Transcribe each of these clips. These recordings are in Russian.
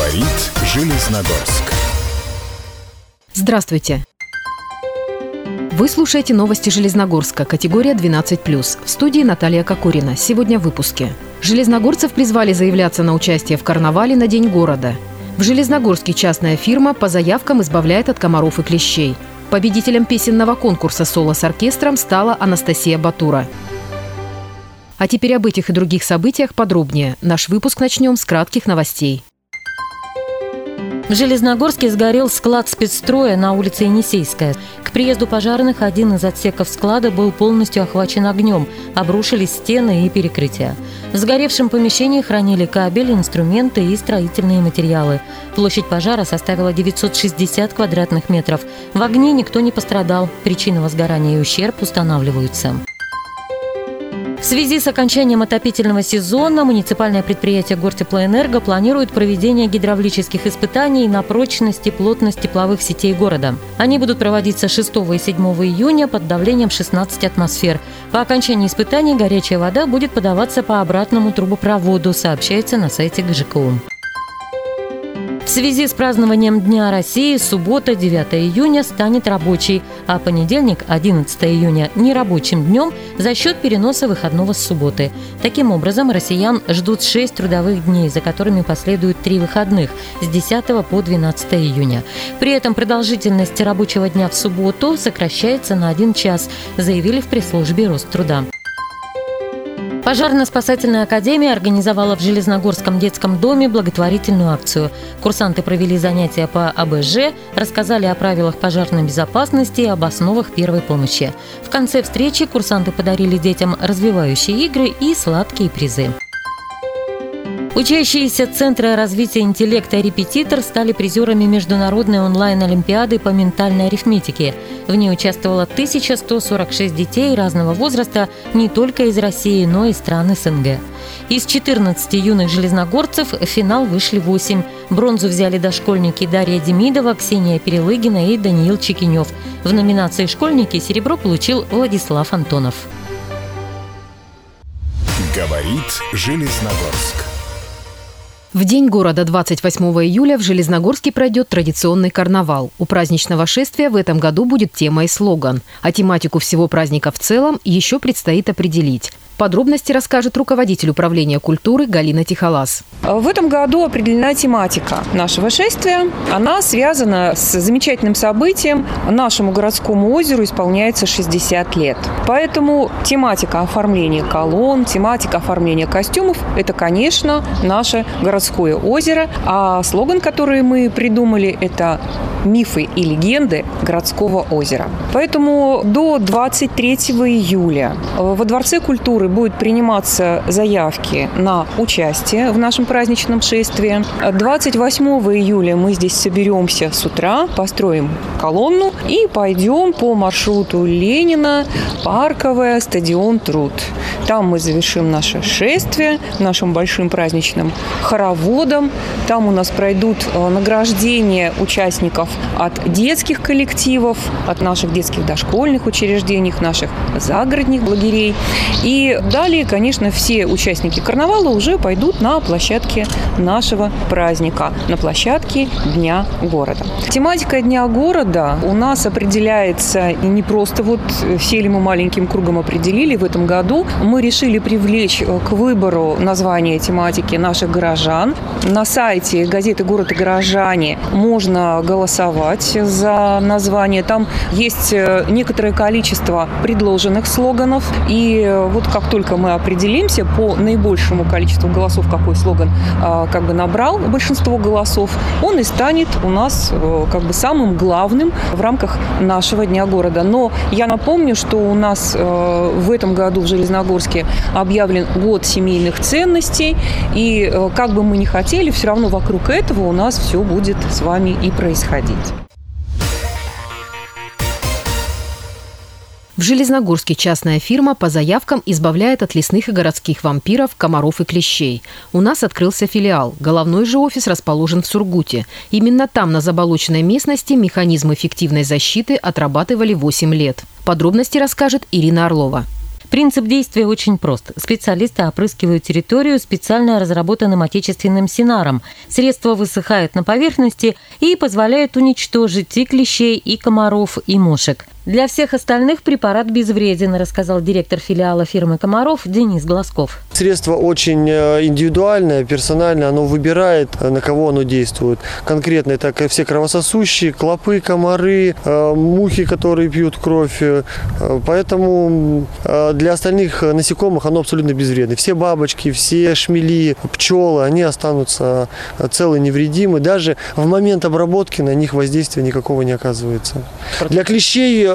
Говорит Железногорск. Здравствуйте! Вы слушаете новости Железногорска, категория 12+. В студии Наталья Кокорина. Сегодня в выпуске. Железногорцев призвали заявляться на участие в карнавале на День города. В Железногорске частная фирма по заявкам избавляет от комаров и клещей. Победителем песенного конкурса «Соло с оркестром» стала Анастасия Батура. А теперь об этих и других событиях подробнее. Наш выпуск начнем с кратких новостей. В Железногорске сгорел склад спецстроя на улице Енисейская. К приезду пожарных один из отсеков склада был полностью охвачен огнем. Обрушились стены и перекрытия. В сгоревшем помещении хранили кабель, инструменты и строительные материалы. Площадь пожара составила 960 квадратных метров. В огне никто не пострадал. Причина возгорания и ущерб устанавливаются. В связи с окончанием отопительного сезона муниципальное предприятие «Гортеплоэнерго» планирует проведение гидравлических испытаний на прочность и плотность тепловых сетей города. Они будут проводиться 6 и 7 июня под давлением 16 атмосфер. По окончании испытаний горячая вода будет подаваться по обратному трубопроводу, сообщается на сайте ГЖКУ. В связи с празднованием Дня России суббота, 9 июня, станет рабочей, а понедельник, 11 июня, нерабочим днем за счет переноса выходного с субботы. Таким образом, россиян ждут 6 трудовых дней, за которыми последуют 3 выходных с 10 по 12 июня. При этом продолжительность рабочего дня в субботу сокращается на 1 час, заявили в пресс-службе Роструда. Пожарно-спасательная академия организовала в Железногорском детском доме благотворительную акцию. Курсанты провели занятия по АБЖ, рассказали о правилах пожарной безопасности и об основах первой помощи. В конце встречи курсанты подарили детям развивающие игры и сладкие призы. Учащиеся Центра развития интеллекта «Репетитор» стали призерами международной онлайн-олимпиады по ментальной арифметике. В ней участвовало 1146 детей разного возраста не только из России, но и стран СНГ. Из 14 юных железногорцев в финал вышли 8. Бронзу взяли дошкольники Дарья Демидова, Ксения Перелыгина и Даниил Чекинев. В номинации «Школьники» серебро получил Владислав Антонов. Говорит Железногорск. В День города 28 июля в Железногорске пройдет традиционный карнавал. У праздничного шествия в этом году будет тема и слоган. А тематику всего праздника в целом еще предстоит определить. Подробности расскажет руководитель управления культуры Галина Тихолаз. В этом году определена тематика нашего шествия. Она связана с замечательным событием. Нашему городскому озеру исполняется 60 лет. Поэтому тематика оформления колонн, тематика оформления костюмов – это, конечно, наше городское озеро. А слоган, который мы придумали, это «Мифы и легенды городского озера». Поэтому до 23 июля во Дворце культуры будут приниматься заявки на участие в нашем праздничном шествии. 28 июля мы здесь соберемся с утра, построим колонну и пойдем по маршруту Ленина, Парковая, стадион Труд. Там мы завершим наше шествие нашим большим праздничным хороводом. Там у нас пройдут награждения участников от детских коллективов, от наших детских дошкольных учреждений, наших загородных лагерей. И далее, конечно, все участники карнавала уже пойдут на площадке нашего праздника, на площадке Дня города. Тематика Дня города у нас определяется не просто вот сели мы маленьким кругом определили. В этом году мы решили привлечь к выбору названия тематики наших горожан. На сайте газеты «Город и горожане» можно голосовать за название. Там есть некоторое количество предложенных слоганов. И вот как только мы определимся по наибольшему количеству голосов, какой слоган набрал большинство голосов, он и станет у нас самым главным в рамках нашего Дня города. Но я напомню, что у нас в этом году в Железногорске объявлен год семейных ценностей. И как бы мы ни хотели, все равно вокруг этого у нас все будет с вами и происходить. В Железногорске частная фирма по заявкам избавляет от лесных и городских вампиров, комаров и клещей. У нас открылся филиал. Головной же офис расположен в Сургуте. Именно там, на заболоченной местности, механизм эффективной защиты отрабатывали 8 лет. Подробности расскажет Ирина Орлова. Принцип действия очень прост. Специалисты опрыскивают территорию специально разработанным отечественным синаром. Средство высыхает на поверхности и позволяет уничтожить и клещей, и комаров, и мошек. Для всех остальных препарат безвреден, рассказал директор филиала фирмы «Комаров» Денис Глазков. Средство очень индивидуальное, персональное. Оно выбирает, на кого оно действует. Конкретно это все кровососущие, клопы, комары, мухи, которые пьют кровь. Поэтому для остальных насекомых оно абсолютно безвредно. Все бабочки, все шмели, пчелы, они останутся целы, невредимы. Даже в момент обработки на них воздействия никакого не оказывается. Для клещей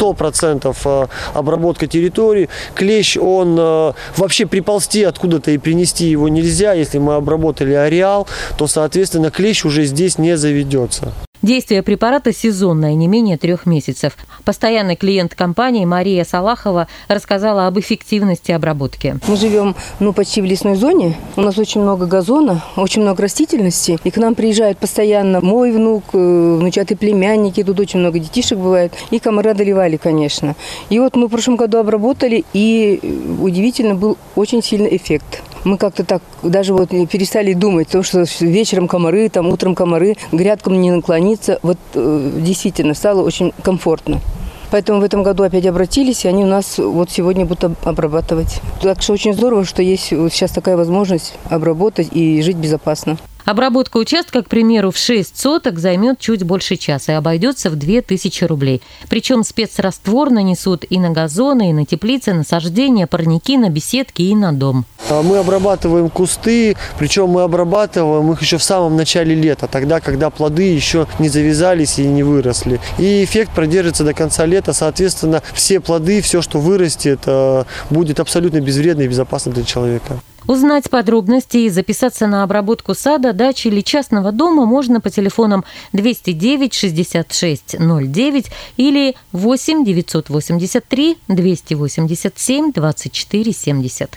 100% обработка территории. Клещ, он вообще приползти откуда-то и принести его нельзя. Если мы обработали ареал, то, соответственно, клещ уже здесь не заведется. Действие препарата сезонное, не менее 3 месяцев. Постоянный клиент компании Мария Салахова рассказала об эффективности обработки. Мы живем почти в лесной зоне. У нас очень много газона, очень много растительности. И к нам приезжают постоянно мой внук, внучатые племянники. Тут очень много детишек бывает. И комары одолевали, конечно. И вот мы в прошлом году обработали, и удивительно был очень сильный эффект. Мы как-то так даже перестали думать о том, что вечером комары, утром комары, грядкам не наклониться. Действительно стало очень комфортно. Поэтому в этом году опять обратились, и они у нас сегодня будут обрабатывать. Так что очень здорово, что есть сейчас такая возможность обработать и жить безопасно. Обработка участка, к примеру, в 6 соток займет чуть больше часа и обойдется в 2000 рублей. Причем спецраствор нанесут и на газоны, и на теплицы, насаждения, парники, на беседки и на дом. Мы обрабатываем кусты, причем мы обрабатываем их еще в самом начале лета, тогда, когда плоды еще не завязались и не выросли. И эффект продержится до конца лета, соответственно, все плоды, все, что вырастет, будет абсолютно безвредно и безопасно для человека. Узнать подробности и записаться на обработку сада, дачи или частного дома можно по телефонам 209 66 09 или 8 983 287 24 70.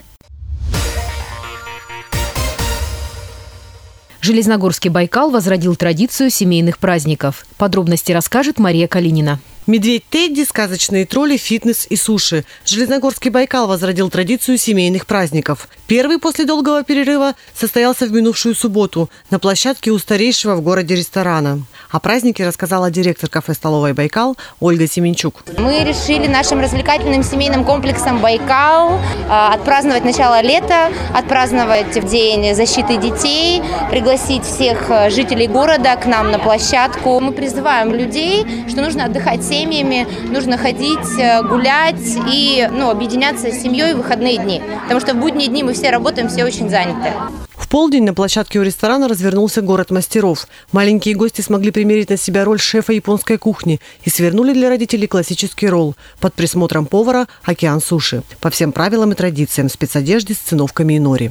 Железногорский Байкал возродил традицию семейных праздников. Подробности расскажет Мария Калинина. Медведь Тедди, сказочные тролли, фитнес и суши. Железногорский Байкал возродил традицию семейных праздников. Первый после долгого перерыва состоялся в минувшую субботу на площадке у старейшего в городе ресторана. О празднике рассказала директор кафе-столовой «Байкал» Ольга Семенчук. Мы решили нашим развлекательным семейным комплексом «Байкал» отпраздновать начало лета, отпраздновать День защиты детей, пригласить всех жителей города к нам на площадку. Мы призываем людей, что нужно отдыхать семьями, нужно ходить, гулять и объединяться с семьей в выходные дни. Потому что в будние дни мы все работаем, все очень заняты. В полдень на площадке у ресторана развернулся город мастеров. Маленькие гости смогли примерить на себя роль шефа японской кухни и свернули для родителей классический ролл под присмотром повара «Океан суши». По всем правилам и традициям, в спецодежде с циновками и нори.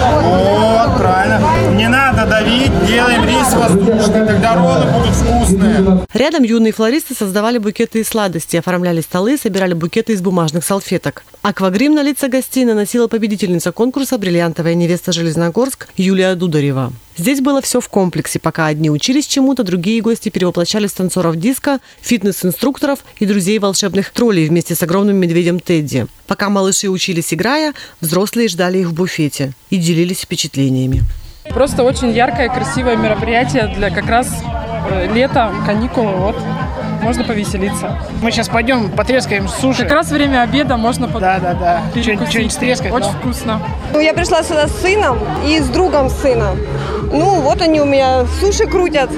Вот, правильно. Не надо давить, делаем рис воздушный, тогда роллы будут вкусные. Рядом юные флористы создавали букеты из сладостей, оформляли столы, собирали букеты из бумажных салфеток. Аквагрим на лица гостей наносила победительница конкурса «Бриллиантовая невеста Железногорск» Юлия Дударева. Здесь было все в комплексе. Пока одни учились чему-то, другие гости перевоплощались в танцоров диска, фитнес-инструкторов и друзей волшебных троллей вместе с огромным медведем Тедди. Пока малыши учились, играя, взрослые ждали их в буфете и делились впечатлениями. Просто очень яркое, красивое мероприятие для как раз лета, каникулы. Можно повеселиться. Мы сейчас пойдем потрескаем суши. Как раз время обеда можно что-нибудь стрескать. Очень вкусно. Я пришла сюда с сыном и с другом сына. Они у меня суши крутят.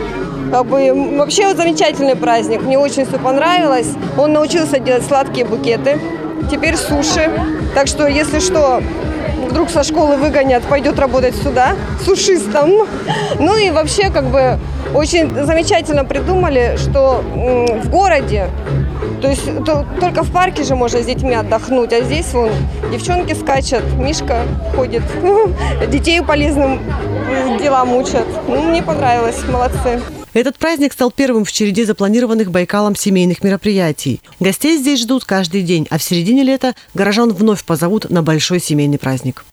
Вообще замечательный праздник. Мне очень все понравилось. Он научился делать сладкие букеты. Теперь суши. Так что, если что, вдруг со школы выгонят, пойдет работать сюда сушистом. И вообще, очень замечательно придумали, что в городе, то есть только в парке же можно с детьми отдохнуть, а здесь девчонки скачут, Мишка ходит, детей полезным делам учат. Мне понравилось, молодцы. Этот праздник стал первым в череде запланированных Байкалом семейных мероприятий. Гостей здесь ждут каждый день, а в середине лета горожан вновь позовут на большой семейный праздник.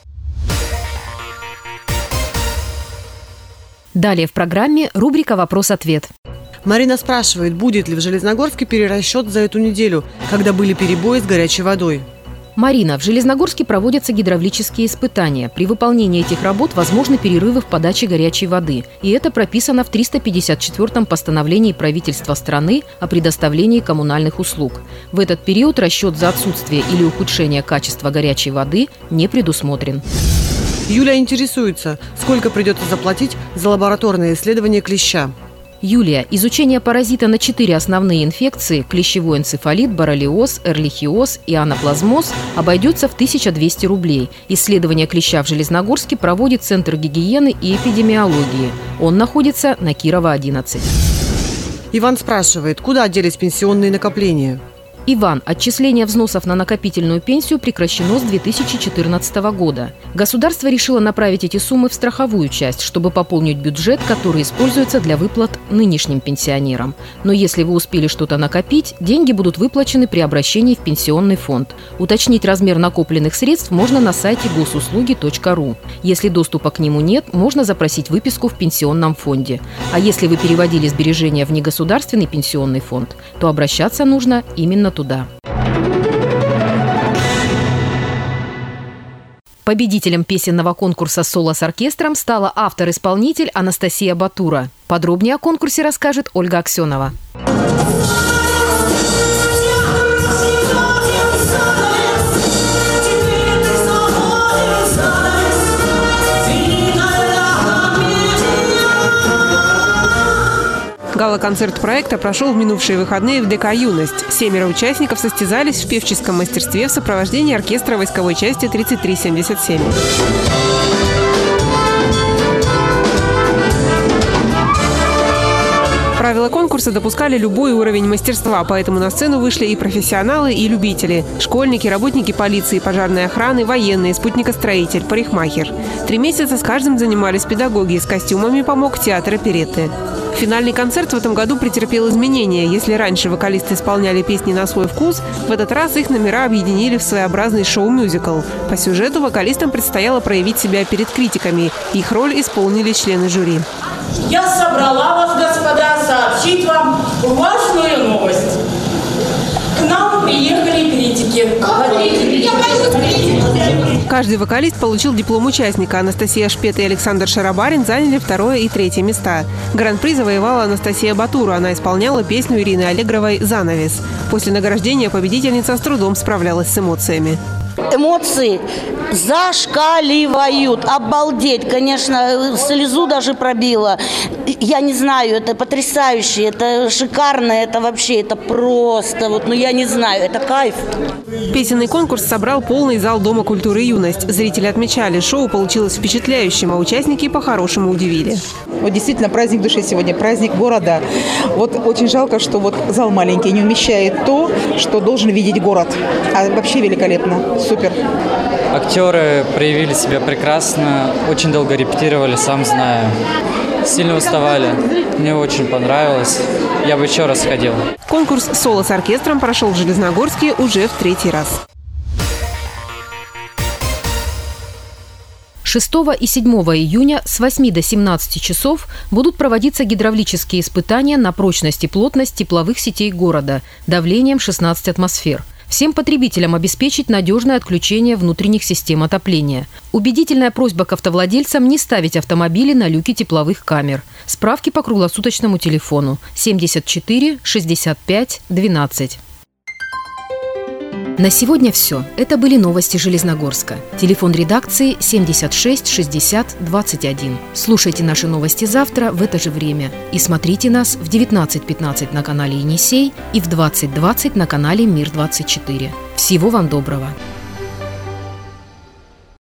Далее в программе рубрика «Вопрос-ответ». Марина спрашивает, будет ли в Железногорске перерасчет за эту неделю, когда были перебои с горячей водой. Марина, в Железногорске проводятся гидравлические испытания. При выполнении этих работ возможны перерывы в подаче горячей воды. И это прописано в 354-м постановлении правительства страны о предоставлении коммунальных услуг. В этот период расчет за отсутствие или ухудшение качества горячей воды не предусмотрен. Юля интересуется, сколько придется заплатить за лабораторное исследование клеща. Юлия, изучение паразита на 4 основные инфекции – клещевой энцефалит, боррелиоз, эрлихиоз и анаплазмоз – обойдется в 1200 рублей. Исследование клеща в Железногорске проводит Центр гигиены и эпидемиологии. Он находится на Кирова, 11. Иван спрашивает, куда делись пенсионные накопления? Иван, отчисление взносов на накопительную пенсию прекращено с 2014 года. Государство решило направить эти суммы в страховую часть, чтобы пополнить бюджет, который используется для выплат нынешним пенсионерам. Но если вы успели что-то накопить, деньги будут выплачены при обращении в пенсионный фонд. Уточнить размер накопленных средств можно на сайте госуслуги.ру. Если доступа к нему нет, можно запросить выписку в пенсионном фонде. А если вы переводили сбережения в негосударственный пенсионный фонд, то обращаться нужно именно туда. Победителем песенного конкурса «Соло с оркестром» стала автор-исполнитель Анастасия Батура. Подробнее о конкурсе расскажет Ольга Аксенова. Гала-концерт проекта прошел в минувшие выходные в ДК «Юность». 7 участников состязались в певческом мастерстве в сопровождении оркестра войсковой части 3377. Правила конкурса допускали любой уровень мастерства, поэтому на сцену вышли и профессионалы, и любители. Школьники, работники полиции, пожарной охраны, военные, спутникостроитель, парикмахер. 3 месяца с каждым занимались педагоги, с костюмами помог театр оперетты. Финальный концерт в этом году претерпел изменения. Если раньше вокалисты исполняли песни на свой вкус, в этот раз их номера объединили в своеобразный шоу-мюзикл. По сюжету вокалистам предстояло проявить себя перед критиками. Их роль исполнили члены жюри. Я собрала вас, господа, сообщить вам важную новость. К нам приехали критики. Я боюсь критиков. Каждый вокалист получил диплом участника. Анастасия Шпет и Александр Шарабарин заняли 2-е и 3-е места. Гран-при завоевала Анастасия Батура. Она исполняла песню Ирины Аллегровой «Занавес». После награждения победительница с трудом справлялась с эмоциями. Эмоции зашкаливают. Обалдеть. Конечно, слезу даже пробила. Я не знаю, это потрясающе, это шикарно, это вообще, это просто, я не знаю, это кайф. Песенный конкурс собрал полный зал Дома культуры «Юность». Зрители отмечали, шоу получилось впечатляющим, а участники по-хорошему удивили. Действительно, праздник души сегодня, праздник города. Очень жалко, что зал маленький не умещает то, что должен видеть город. А вообще великолепно, супер. Актеры проявили себя прекрасно, очень долго репетировали, сам знаю. Сильно уставали. Мне очень понравилось. Я бы еще раз ходил. Конкурс «Соло с оркестром» прошел в Железногорске уже в 3-й раз. 6 и 7 июня с 8 до 17 часов будут проводиться гидравлические испытания на прочность и плотность тепловых сетей города давлением 16 атмосфер. Всем потребителям обеспечить надежное отключение внутренних систем отопления. Убедительная просьба к автовладельцам не ставить автомобили на люки тепловых камер. Справки по круглосуточному телефону 74 65 12. На сегодня все. Это были новости Железногорска. Телефон редакции 76 60 21. Слушайте наши новости завтра в это же время. И смотрите нас в 19:15 на канале «Енисей» и в 20:20 на канале «Мир-24». Всего вам доброго!